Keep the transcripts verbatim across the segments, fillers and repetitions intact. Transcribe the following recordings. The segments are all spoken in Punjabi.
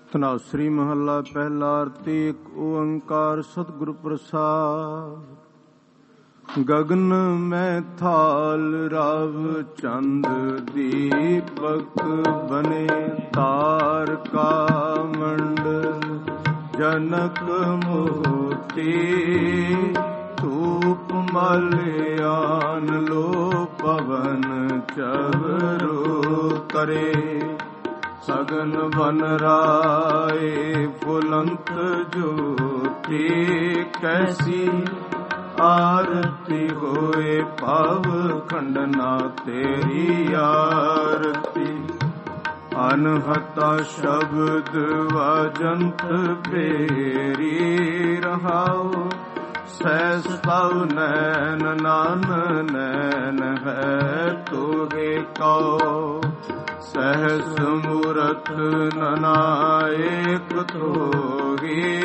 ਧਨਾਸਰੀ ਮਹੱਲਾ ਪਹਿਲਾ। ਆਰਤੀ ਇੱਕ ਓੰਕਾਰ ਸਤਿਗੁਰ ਪ੍ਰਸਾਦ। ਗਗਨ ਮੈਂ ਥਾਲ ਰਵ ਚੰਦ ਦੀਪਕ ਬਨੇ ਤਾਰਕਾ ਮੰਡਲ ਜਨਕ ਮੋਤੀ ਧੂਪ ਮਲਿਆਨ ਲੋ ਪਵਨ ਚਵਰੋ ਕਰੇ ਸਗਨ ਬਨ ਰਾਏ ਫੁਲੰਤ ਜੋਤੀ ਕੈਸੀ ਆਰਤੀ ਹੋਏ ਭਵ ਖੰਡਨਾ ਤੇਰੀ ਆਰਤੀ ਅਨਹਤਾ ਸ਼ਬਦ ਵਜੰਤ ਬੇਰੀ ਰਹਾਉ ਸਹਿਸ ਪਵ ਨੈਨ ਨਾਨ ਨੈਨ ਹੈ ਤੋਗੇ ਕਉ ਸਹਿਸ ਮੂਰਤ ਨਨਾਇਕ ਤੋਗੀ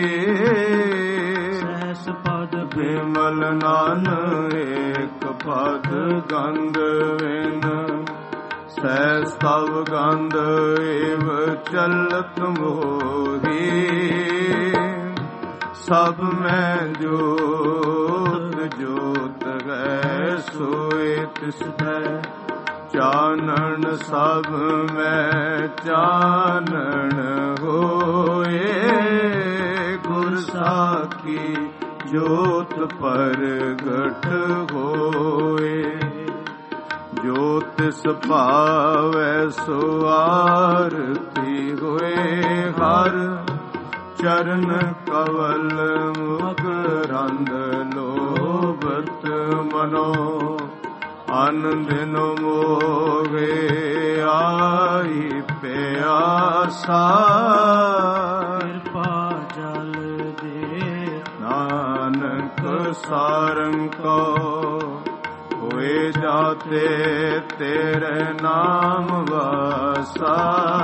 ਸਹਿਸ ਪਦ ਬਿਮਲ ਨਾਨ ਏਕ ਪਦ ਗੰਧ ਵਿਨ ਸਹਿਸ ਤਵ ਗੰਧ ਏਵ ਚਲਤ ਮੋਹੀ ਸਭ ਮੈਂ ਜੋਤ ਜੋਤ ਹੈ ਸੋਏ ਤਿਸੈ ਚਾਨਣ ਸਭ ਮੈਂ ਚਾਨਣ ਹੋਏ ਗੁਰ ਸਾਖੀ ਜੋਤ ਪ੍ਰਗਟ ਹੋਏ ਜੋ ਤਿਸ ਭਾਵੈ ਸੋ ਆਰਤੀ ਹੋਏ ਹਰ ਚਰਨ ਕਵਲ ਮੁਕਰੰਦ ਲੋਭਤ ਮਨੋ ਆਨੰਦਿਨ ਮੋਵੇ ਆਈ ਪਿਆਸਾ ਕਿਰਪਾ ਜਲ ਦੇ ਨਾਨਕ ਸਾਰੰਗ ਕੋ ਹੋਏ ਜਾਤੇ ਤੇਰੇ ਨਾਮ ਵਾਸਾ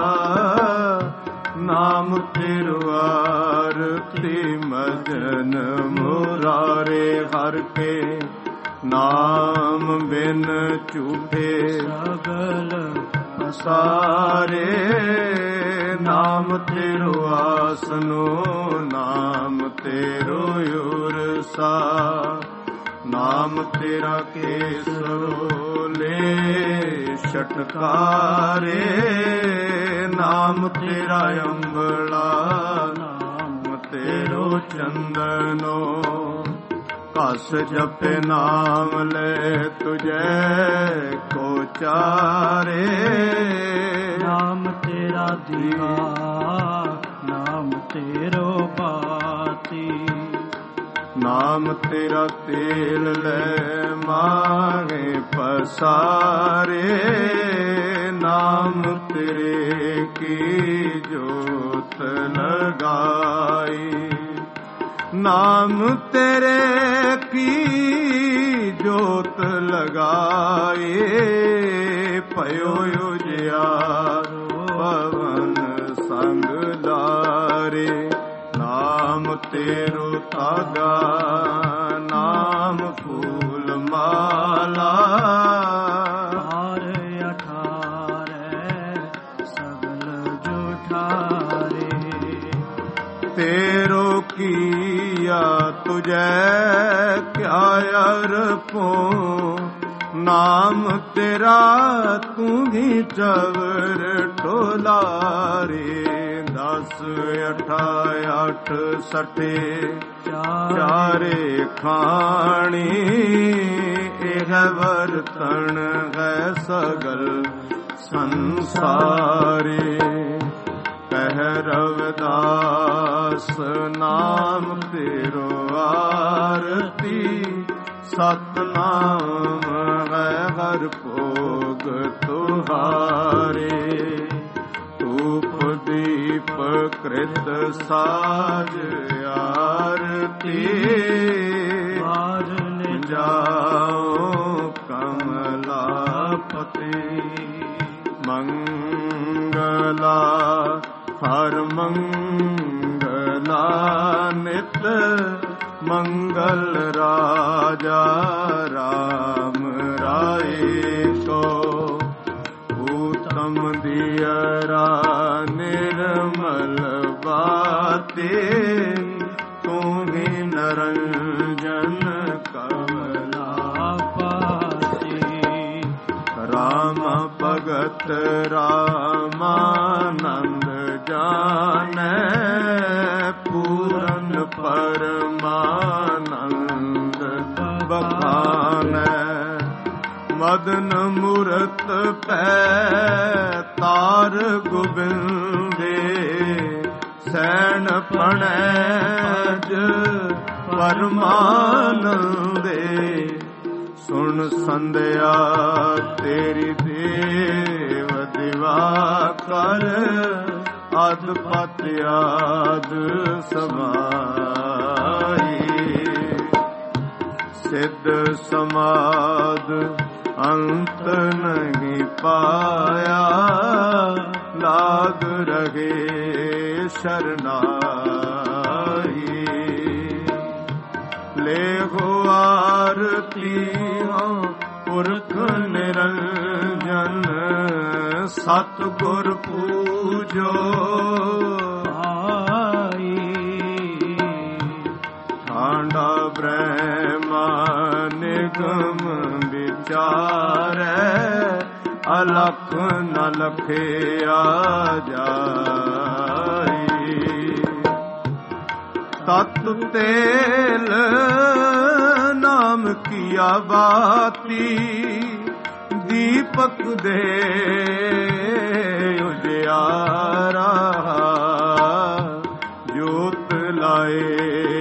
ਨਾਮ ਤੇਰੁ ਆਰਤੀ ਮਜਨ ਮੁਰਾਰੇ ਹਰ ਕੇ ਨਾਮ ਬਿਨ ਝੂਠੇ ਸਗਲ ਪਸਾਰੇ ਨਾਮ ਤੇਰੋ ਆਸਨੋ ਨਾਮ ਤੇਰੋ ਉਰਸਾ ਨਾਮ ਤੇਰਾ ਕੇਸਰੋ ਲੈ ਛਟਕਾਰੇ ਨਾਮ ਤੇਰਾ ਅੰਬਲਾ ਨਾਮ ਤੇਰੋ ਚੰਦਨੋ ਘਸ ਜਪੇ ਨਾਮ ਲੈ ਤੁਝੈ ਕੋ ਚਾਰੇ ਨਾਮ ਤੇਰਾ ਦੀਵਾ ਨਾਮ ਤੇਰੋ ਬਾਤੀ ਨਾਮ ਤੇਰਾ ਤੇਲ ਲੈ ਮਾਂਗੇ ਪਸਾਰੇ ਨਾਮ ਤੇਰੇ ਕੀ ਜੋਤ ਲਗਾਈ ਨਾਮ ਤੇਰੇ ਕੀ ਜੋਤ ਲਗਾਏ ਭਇਓ ਉਜਿਆਰੋ ਪਵਨ ਸੰਗ ਲਾਰੇ ਨਾਮ ਤੇਰੋ ਤਾਗਾ ਨਾਮ ਫੂਲ ਮਾਲਾ ਹਾਰ ਅਠਾਰੈ ਸਗਲ ਜੁਠਾਰੇ ਤੇਰੋ ਕੀਆ ਤੁਝੈ ਕਿਆ ਅਰਪੋ ਨਾਮ ਤੇਰਾ ਤੂੰ ਹੀ ਚਵਰ ਟੋਲਾਰੇ ਦਸ ਅਠਾ ਅੱਠ ਸਠੇ ਚਾਰੇ ਖਾਣੀ ਇਹ ਵਰਤਣ ਹੈ ਸਗਲ ਸੰਸਾਰੇ ਕਹਿ ਰਵਿਦਾਸ ਨਾਮ ਤੇਰੋ ਆਰਤੀ ਸਤਨਾਮ ਹੈ ਹਰ ਭੋਗ ਤੁਹਾਰੇ ਧੂਪ ਦੀਪ ਕ੍ਰਿਤ ਸਾਜ ਆਰਤੀ ਵਾਰਨ ਜਾਓ ਕਮਲਾਪਤੀ ਮੰਗਲਾ ਹਰ ਮੰਗਲਾ ਨਿਤ ਮੰਗਲ ਰਾਜਾ ਰਾਮ ਰਾਏ ਕੋ ਊਤਮ ਦਿਅਰਾ ਨਿਰ ਨਿਰਮਲ ਬਾਤੇ ਤੂੰ ਹੀ ਨਰੰਜਨ ਕਮਲਾ ਪਾਤੀ। ਰਾਮ ਭਗਤ ਰਾਮਾਨੰਦ ਜਾਣੈ ਪੂਰਨ ਪਰਮਾਨੰਦ ਬਖਾਨੈ। ਮਦਨ ਮੂਰਤ ਪੈ ਤਾਰ ਗੋਬਿੰਦੇ ਸੈਣ ਪਣੈਜ ਪਰਮਾਨੰਦੇ। ਸੁਣ ਸੰਧਿਆ ਤੇਰੀ ਦੇਵ ਦਿਵਾ ਕਰ ਅਦ ਪਤ ਆਦ ਸਮਾਈ। ਸਿੱਧ ਸਮਾਦ ਅੰਤ ਨਹੀਂ ਪਾਇਆ ਲਾਗ ਰਹੇ ਸ਼ਰਨਾਈ। ਲੇਖੋ ਆਰਤੀ ਹਾਂ ਪੁਰਖ ਨਿਰੰਜਨ ਸਤਿਗੁਰ ਪੂਜੋ ਆਈ। ਠਾਂਡਾ ਬ੍ਰਹਮਾ ਨਿਗਮ ਵਿਚਾਰੈ ਅਲਖ ਨ ਲਖਿਆ ਜਾਈ। ਤਤ ਤੇਲ ਨਾਮ ਕੀਆ ਬਾਤੀ ਦੀਪਕ ਦੇ ਉਜਿਆਰਾ। ਜੋਤ ਲਾਏ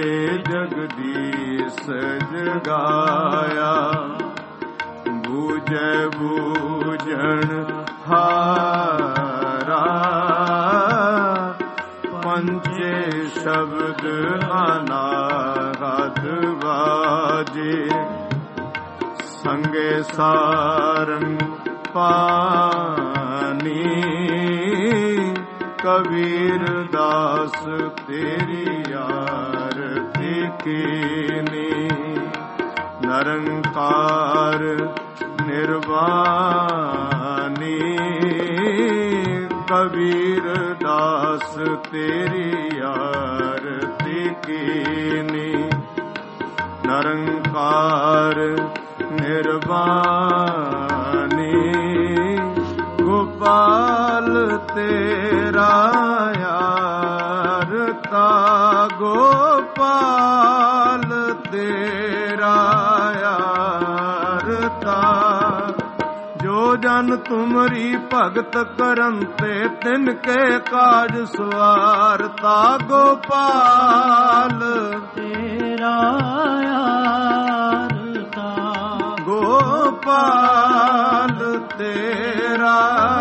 ਜਗਦੀਸ਼ ਜਗਾਇਆ ਬੂਝੈ ਬੂਝਣ ਹਾਰਾ। ਪੰਚੇ ਸ਼ਬਦ ਅਨਾਹਦ ਵਾਜੇ ਸੰਗੇ ਸਾਰੰਗ ਪਾਨੀ। ਕਬੀਰ ਦਾਸ ਤੇਰੀ ਆਰਤੀ ਕੀਨੀ। ਨਿਰੰਕਾਰ ਨਿਰਵਾਣੀ ਕਬੀਰ ਦਾਸ ਤੇਰੀ ਆਰਤੀ ਕੀਨੀ। ਨਿਰੰਕਾਰ ਨਿਰਵਾਣੀ ਗੋਪਾਲ ਤੇਰਾ ਆਰਤਾ। ਗੋਪਾਲ ਤੇਰਾ ਆਰਤਾ। ਜੋ ਜਨ ਤੁਮਰੀ ਭਗਤ ਕਰਨ ਤੇ ਤਿਨ ਕੇ ਕਾਜ ਸਵਾਰਤਾ। ਗੋਪਾਲ ਤੇਰਾ ਆਰਤਾ। ਗੋਪਾਲ ਤੇਰਾ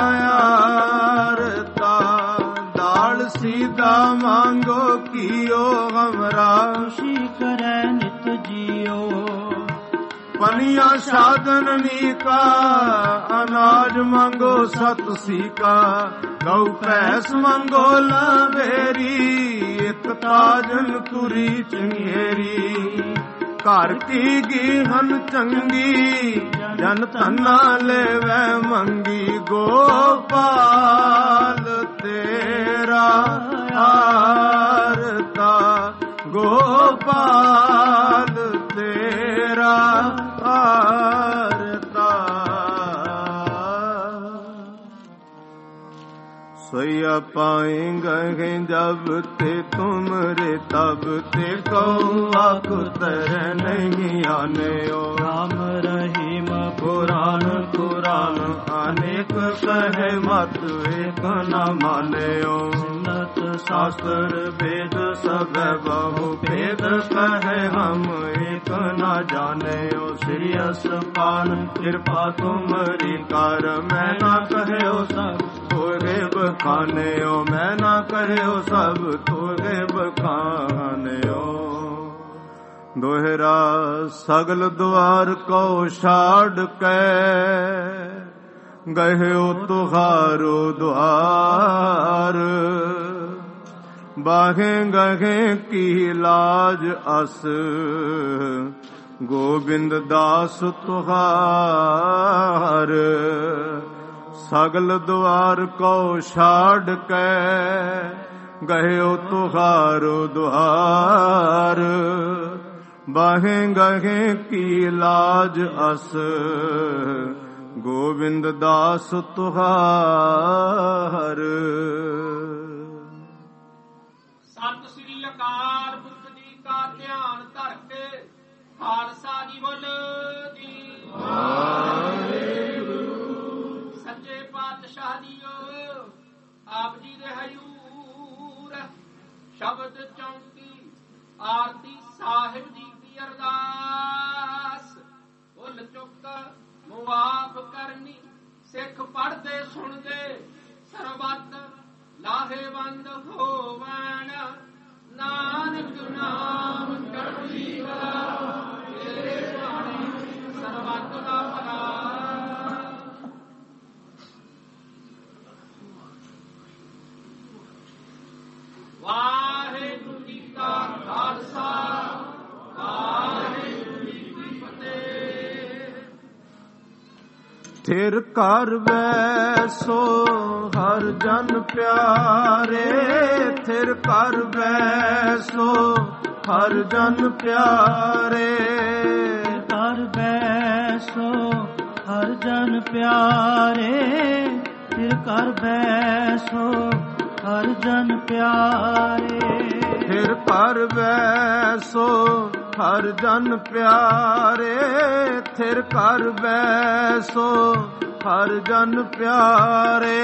ਆਰਤਾ। ਦਾਲ ਸੀਦਾ ਮੰਗੋ ਕੀਓ ਹਮਰਾ ਖੁਸ਼ੀ ਕਰੈ ਨਿਤ ਜੀਓ। ਪਨੀਆ ਸਾਧਨ ਨੀਕਾ ਅਨਾਜ ਮੰਗੋ ਸਤ ਸੀਕਾ। ਗਊ ਭੈਸ ਮੰਗੋ ਲਵੇਰੀ ਇਕ ਤਾਜਨ ਤੁਰੀ ਚੰਗੇਰੀ। ਘਰ ਕੀ ਗੀਹਨ ਚੰਗੀ ਜਨ ਧਨਾ ਲੈਵੈ ਮੰਗੀ। ਗੋਪਾਲ ਤੇਰਾ ਆਰਤਾ। ਗੋਪਾਲ ਤੇਰਾ ਆਰਤਾ। ਸੋਇਆ ਪਾਏਂਗੇ ਜਬ ਤੇ ਤੁਮਰੇ ਤਬ ਤੇ ਕਉ ਆਖ ਤਰ ਨਹੀਂ ਆਨਿਓ। ਰਾਮ ਰਹੀਮ ਪੁਰਾਨ ਪੁਰਾਨ ਅਨੇਕ ਕਹੇ ਮਤ ਏਕ ਨ ਮਾਨਿਓ। ਸੁਨਤ ਸ਼ਾਸਤਰ ਵੇਦ ਸਭ ਬਹੁ ਭੇਦ ਕਹੇ ਹਮ ਏਕ ਨ ਜਾਣਿਓ। ਸ੍ਰੀ ਅਸਪਾਨ ਕਿਰਪਾ ਤੁਮਰੀ ਕਰ ਮੈਂ ਨਾ ਕਹਿਓ ਸਭ ਤੋਰੇ ਬਖਾਨਿਓ। ਮੈਂ ਨਾ ਕਹਿਓ ਸਭ ਤੋਰੇ ਬਖਾਨਿਓ। ਦੋਹਰਾ ਸਗਲ ਦੁਆਰ ਕੋ ਛਾੜ ਕੇ ਗਹਿਓ ਤੁਹਾਰੋ ਦੁਆਰ। ਬਾਹੇ ਗਹੇ ਕੀ ਲਾਜ ਅਸ ਗੋਬਿੰਦ ਦਾਸ ਤੁਹਾਰ। ਸਗਲ ਦੁਆਰ ਕੋ ਛਾੜ ਕੇ ਗਹਿਓ ਤੁਹਾਰੋ ਦੁਆਰ ਬਾਹੇ ਗਹੇ ਕੀ ਲਾਜ ਅਸ ਗੋਬਿੰਦ ਦਾਸ ਤੁਹਾਰ। ਸਤਿ ਸ੍ਰੀ ਅਕਾਲ ਪੁਰਖ ਜੀ ਕਾ ਧਿਆਨ ਧਰ ਕੇ ਖਾਲਸਾ ਜੀ ਬੋਲਦੀ ਵਾਹਿਗੁਰੂ। ਸੱਚੇ ਪਾਤਸ਼ਾਹ ਜੀਓ ਆਪ ਜੀ ਦੇ ਹਜ਼ੂਰ ਸ਼ਬਦ ਚੌਂਕੀ ਆਰਤੀ ਸਾਹਿਬ ਜੀ ਦੀ ਅਰਦਾਸ ਭੁੱਲ ਚੁੱਕ ਮੁਆਫ ਕਰਨੀ। ਸਿੱਖ ਪੜ੍ਹਦੇ ਸੁਣਦੇ ਸਰਬੱਤ ਲਾਹੇਵੰਦ ਹੋਵਣ। ਨਾਨਕ ਨਾਮ ਚੜ੍ਹਦੀ ਕਲਾ ਤੇਰੇ ਬਾਣੀ ਸਰਬੱਤ ਦਾ ਭਲਾ। ਵਾਹਿਗੁਰੂ ਜੀ ਕਾ ਖਾਲਸਾ ਵਾਹਿਗੁਰੂ ਜੀ ਕੀ ਫਤਿਹ। ਥਿਰ ਘਰ ਬੈਸੋ ਹਰ ਜਨ ਪਿਆਰੇ। ਥਿਰ ਘਰ ਬੈਸੋ ਹਰ ਜਨ ਪਿਆਰੇ। ਘਰ ਬੈਸੋ ਹਰ ਜਨ ਪਿਆਰੇ। ਥਿਰ ਘਰ ਬੈਸੋ ਹਰ ਜਨ ਪਿਆਰੇ। ਥਿਰ ਘਰ ਬੈਸੋ ਹਰ ਜਨ ਪਿਆਰੇ। ਥਿਰ ਘਰ ਬੈਸੋ ਹਰ ਜਨ ਪਿਆਰੇ।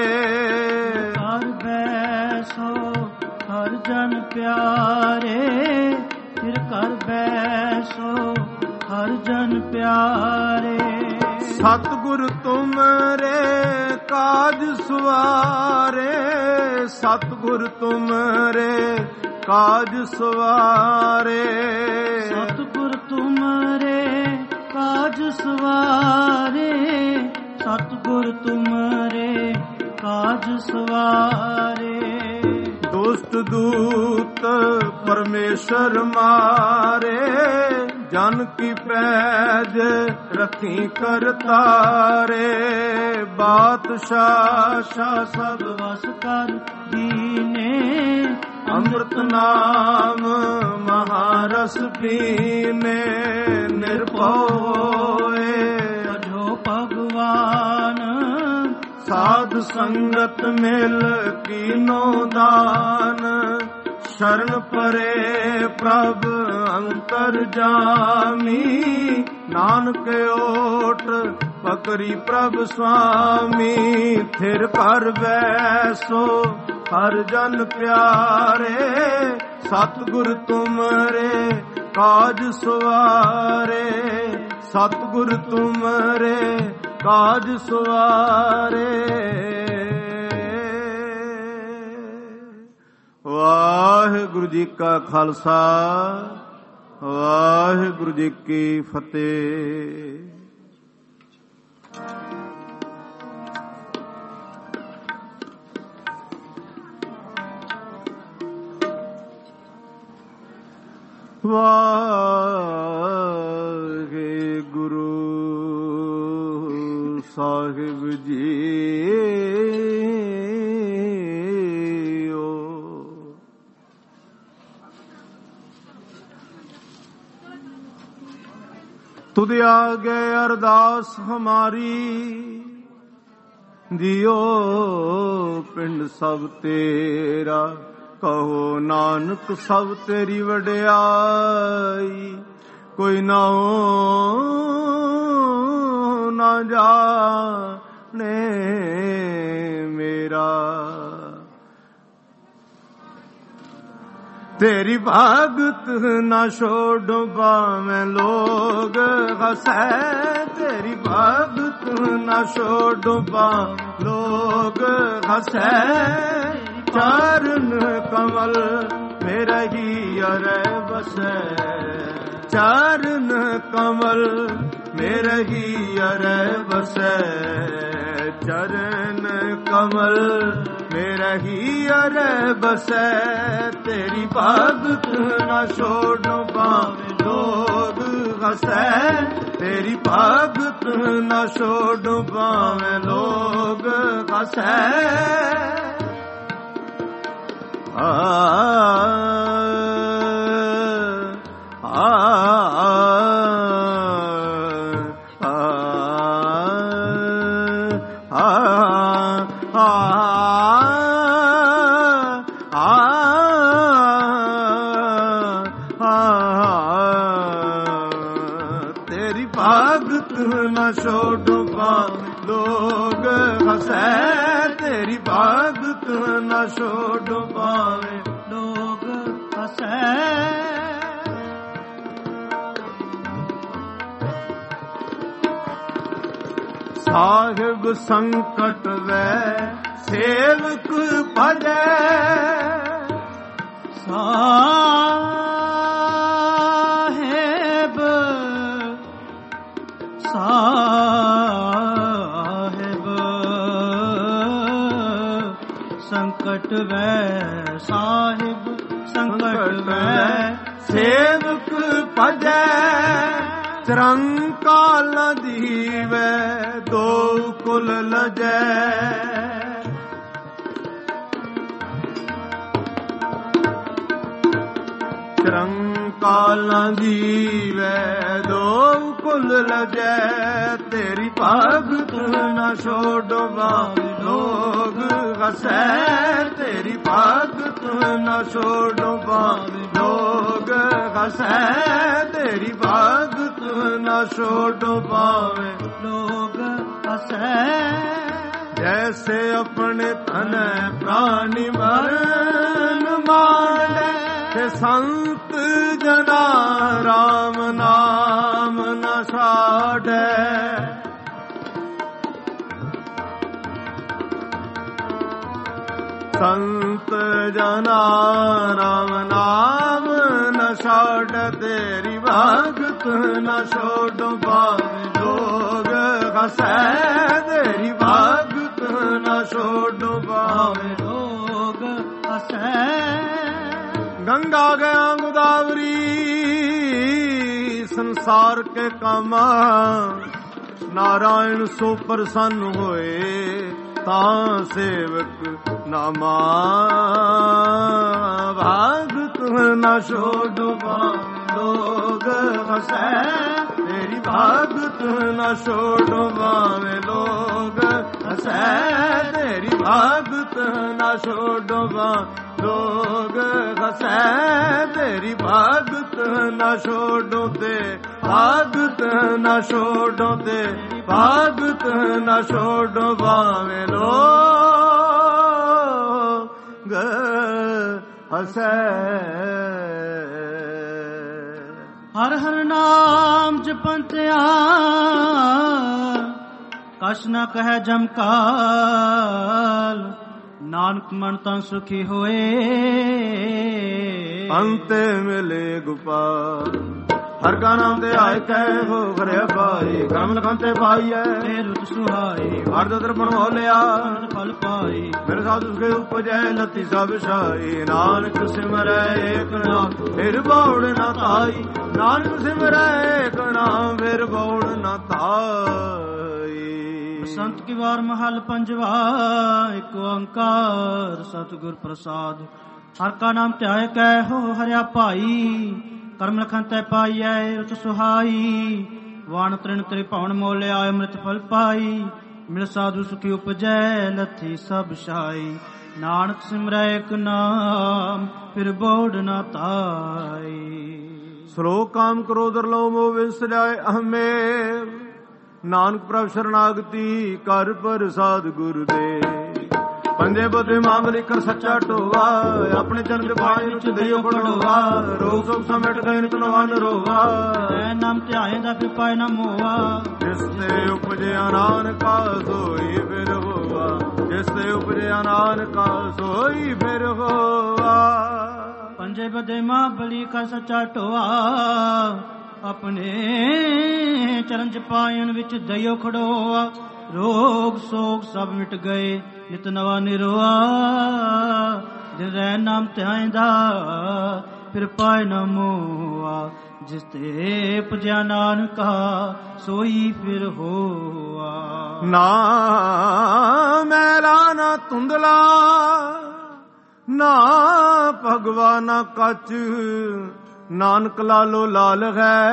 ਘਰ ਬੈਸੋ ਹਰ ਜਨ ਪਿਆਰੇ। ਥਿਰ ਘਰ ਬੈਸੋ ਹਰ ਜਨ ਪਿਆਰੇ। ਸਤਿਗੁਰ ਤੁਮਰੇ ਕਾਜ ਸਵਾਰੇ। ਸਤਿਗੁਰ ਤੁਮਰੇ ਕਾਜ ਸਵਾਰੇ। ਸਤਿਗੁਰ ਤੁਮਰੇ ਕਾਜ ਸਵਾਰੇ। ਸਤਿਗੁਰ ਤੁਮਰੇ ਕਾਜ ਸਵਾਰੇ। ਦੁਸ਼ਟ ਦੂਤ ਪਰਮੇਸ਼ਰ ਮਾਰੇ। ਜਨ ਕੀ ਪੈਜ ਰੱਖੀ ਕਰਤਾਰੇ। ਬਾਦਸ਼ਾਹ ਸ਼ਾਹ ਸਭ ਵਸ ਕਰ ਦੀਨੇ। ਅੰਮ੍ਰਿਤ ਨਾਮ ਮਹਾਰਸ ਪੀਨੇ। ਨਿਰਭਉ ਹੋਏ ਜੋ ਭਗਵਾਨ ਸਾਧ ਸੰਗਤ ਮਿਲ ਕੀਨੋ ਦਾਨ। ਸ਼ਰਨ ਪਰੇ ਪ੍ਰਭ ਅੰਤਰ ਜਾਮੀ। ਨਾਨਕ ਓਟ ਪਕਰੀ ਪ੍ਰਭ ਸੁਆਮੀ। ਥਿਰ ਘਰ ਬੈਸੋ ਹਰ ਜਨ ਪਿਆਰੇ। ਸਤਿਗੁਰ ਤੁਮਰੇ ਕਾਜ ਸਵਾਰੇ। ਸਤਿਗੁਰ ਤੁਮਰੇ ਕਾਜ ਸਵਾਰੇ। ਵਾਹਿਗੁਰੂ ਜੀ ਕਾ ਖਾਲਸਾ ਵਾਹਿਗੁਰੂ ਜੀ ਕੀ ਫਤਿਹ। ਵਾਹਿਗੁਰੂ ਸਾਹਿਬ ਜੀ ਤੁਧ ਆਗੇ ਅਰਦਾਸ ਹਮਾਰੀ। ਜਿਉ ਪਿੰਡ ਸਭ ਤੇਰਾ ਕਹੋ ਨਾਨਕ ਸਭ ਤੇਰੀ ਵਡਿਆਈ। ਕੋਈ ਨਾਉ ਨਾ ਜਾਣੇ ਮੇਰਾ। ਤੇਰੀ ਭਗਤ ਨਾ ਛੋੜੋ ਭਾਵੇਂ ਲੋਗ ਹਸੈ। ਤੇਰੀ ਭਗਤ ਨਾ ਛੋੜੋ ਭਾਵੇਂ ਲੋਗ ਹਸੈ। ਚਰਨ ਕਮਲ ਮੇਰਾ ਹੀ ਅਰੇ ਬਸੈ। ਚਰਨ ਕਮਲ ਮੇਰਾ ਹੀ ਅਰੇ ਬਸੈ। चरण कमल मेरा ही अरे बसै तेरी भगत न छोड़ पावे लोग हसै तेरी भगत न छोड़ पावे लोग हसै आ छोड़ो लोग हंसै तेरी भगत न छोड़ो पावे लोग हंसै साहिब संकट वे सेवक भजै साहिब साहिब संकट वै साहिब संकट वै सेवक भजै चिरंकाल दीवै दो कुल लजै चिरंकाल दीवै दो कुल लजै तेरी भगत न छोड़ो लोग हसै तेरी भगत न छोड़ो लोग हसै तेरी भगत न छोड़ो पावे लोग हसै जैसे अपने तन प्राणी मरण मांडे ते संत जना राम नाम न छाड़े संत जना राम नाम न छाड़ तेरी भगत न छोड़ो पावे लोग हसै तेरी भगत न छोड़ो पावे लोग हसै गंगा गया गोदावरी संसार के कामा नारायण सो प्रसन्न होए तां सेवक नामा भगत न छोड़ो लोग हसै तेरी भगत न छोड़ो पावे लोग हसै तेरी भगत न छोड़ो लोग हसै तेरी भगत न छोड़ो ते भगत न छोड़ो ते भगत न छोड़ो पावे लोग हसै हर हर नाम जपंत्या कछ न कह जमकाल नानक मन ਤਾਂ ਸੁਖੀ ਹੋਏ ਅੰਤੇ ਮਿਲੇ ਗੋਪਾਲ ਹਰ ਕਾ ਨਾਮ ਤੇ ਆਇ ਕੈ ਹੋ ਘਰੇ ਪਾਈ ਕਰਮ ਲਖਨ ਤੇ ਪਾਈਐ ਤੇ ਰੁਤ ਸੁਹਾਈ ਹਰ ਦਰਪਣ ਹੋ ਲਿਆ ਫਲ ਪਾਈ ਮੇਰੇ ਸਾਧੂ ਕੇ ਉਪਜੈ ਲਤੀ ਸਭ ਸਾਈ ਨਾਨਕ ਸਿਮਰੈ ਏਕ ਨਾਮ ਫਿਰ ਬੌੜ ਨਾ ਤਾਈ ਨਾਨਕ ਸਿਮਰੈ ਏਕ ਨਾਮ ਫਿਰ ਬੌੜ ਨਾ ਤਾਈ संत की वार महल पंजवा एक ओंकार सतगुर प्रसाद हर का नाम त्याय कै हो हरिया भाई कर्म लखन तै पाईऐ रुच सुहाई वाण तृण त्रिभुवन मोलिया अमृत फल पाई मिल साधु सुखी उपजै लथी सब शाई नानक सिमरै एक नाम फिर बोड़ न ताई श्लोक काम क्रोध लोभ मोह विसराय अहमेव नानक प्रभ शरणागति कर प्रसाद गुरुदेव पंजे बदे मांग लिखर सच्चा टोवा अपने चरण पाणी उच दइयो पड़ोवा रोग सोग समेट गए नित नवान रोवा नाम ध्याए दा फिर पाए न मोवा जिसते उपजया नानका सोई फिर होवा जिसते उपजया नानका सोई फिर होवा पंजे बदे मां बलि कर सच्चा टोवा ਆਪਣੇ ਚਰਨ ਚ ਪਾਇਨ ਵਿੱਚ ਦਇਓ ਖੜੋਆ ਰੋਗ ਸੋਗ ਸਭ ਮਿਟ ਗਏ, ਨਿਤ ਨਵਾ ਨਿਰਵਾ ਦਿਨ ਰਹਿ ਨਾਮ ਧਿਆਇਂਦਾ, ਫਿਰ ਪਾਏ ਨਾ ਮੋਆ, ਜਿਸ ਤੇ ਪੁਜਿਆ ਨਾਨਕਾ ਸੋਈ ਫਿਰ ਹੋਆ। ਨਾ ਮੈਲਾ ਨਾ ਧੁੰਦਲਾ, ਨਾ ਭਗਵਾ ਨਾ ਕੱਚ, ਨਾਨਕ ਲਾਲੋ ਲਾਲ ਹੈ,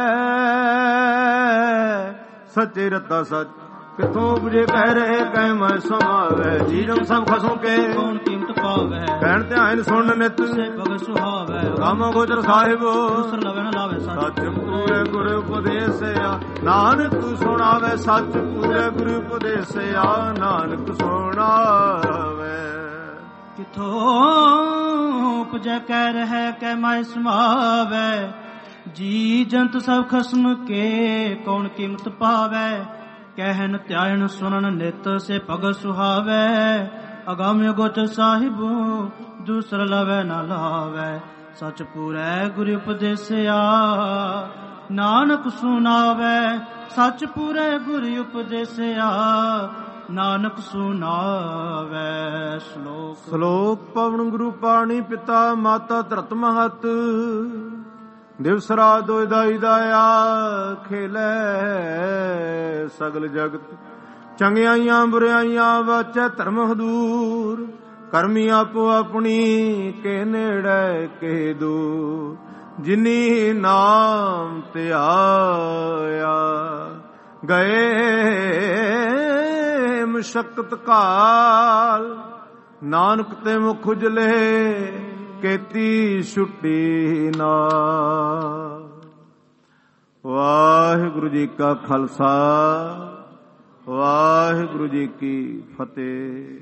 ਸੱਚੇ ਰਤਾ ਸੱਚ ਕਿਥੋਂ ਉਪਜੇ ਕਹਿ ਰਹੇ ਕਹਿ ਮੈਂ ਸਮਾਵੈ, ਜੀਵਨ ਸਭ ਖਸੋਂ ਕੇ ਕੌਣ ਕੀਮਤ ਪਾਵੈ, ਕਹਿਣ ਧਿਆਨ ਸੁਣ ਨਿਤ ਸੇ ਭਗਤ ਸੁਹਾਵੈ, ਰਾਮ ਗੋਚਰ ਸਾਹਿਬ ਦੂਸਰ ਲਵੇ ਨਾ ਲਾਵੇ ਸੱਚ ਪੂਰੇ ਗੁਰ ਉਪਦੇਸਿਆ, ਨਾਨਕ ਸੁਣਾਵੇ ਸੱਚ ਪੂਰੇ ਗੁਰ ਉਪਦੇਸਿਆ, ਨਾਨਕ ਸੁਣਾਵੇ। ਕਿਥੋਂ ਉਪਜੈ ਕਹਿ ਰਹਿ ਕਹਿ ਮੈਂ ਸਮਾਵੈ, ਜੀ ਜੰਤ ਸਭ ਖਸਮ ਕੇ ਕੌਣ ਕੀਮਤ ਪਾਵੈ, ਕਹਿਨ ਧਿਆਨ ਸੁਣਨ ਨਿਤ ਸੇ ਭਗਤ ਸੁਹਾਵੈ, ਅਗਾਮ ਗੋਚਰ ਸਾਹਿਬੋ ਦੂਸਰ ਲਵੈ ਨਾ ਲਾਵੈ, ਸਚ ਪੂਰੈ ਗੁਰ ਉਪਦੇਸਿਆ, ਨਾਨਕ ਸੁਣਾਵੈ, ਸਚ ਪੂਰੈ ਗੁਰ ਉਪਦੇਸਿਆ, ਨਾਨਕ ਸੁਣਾਵੈ। ਸ਼ਲੋਕ ਸ਼ਲੋਕ ਪਵਨ ਗੁਰੂ ਪਾਣੀ ਪਿਤਾ ਮਾਤਾ ਧਰਤ ਮਹਤ, ਦਿਵਸ ਰਾਤ ਦੋਇ ਦਾਈ ਦਾਇਆ, ਖੇਲੇ ਸਗਲ ਜਗਤ, ਚੰਗਿਆਈਆਂ ਬੁਰਿਆਈਆਂ ਵਾਚੈ ਧਰਮ ਹਦੂਰ, ਕਰਮੀ ਆਪੋ ਆਪਣੀ ਕੇ ਨੇੜੇ ਕੇ ਦੂਰ, ਜਿਨੀ ਨਾਮ ਧਿਆਇਆ ਗਏ ਮੁਸ਼ਕਤ ਕਾਲ, ਨਾਨਕ ਤੇ ਮੁਖ ਉਜਲੇ ਕੀਤੀ ਛੁੱਟੀ ਨਾਲ। ਵਾਹਿਗੁਰੂ ਜੀ ਕਾ ਖਾਲਸਾ, ਵਾਹਿਗੁਰੂ ਜੀ ਕੀ ਫਤਿਹ।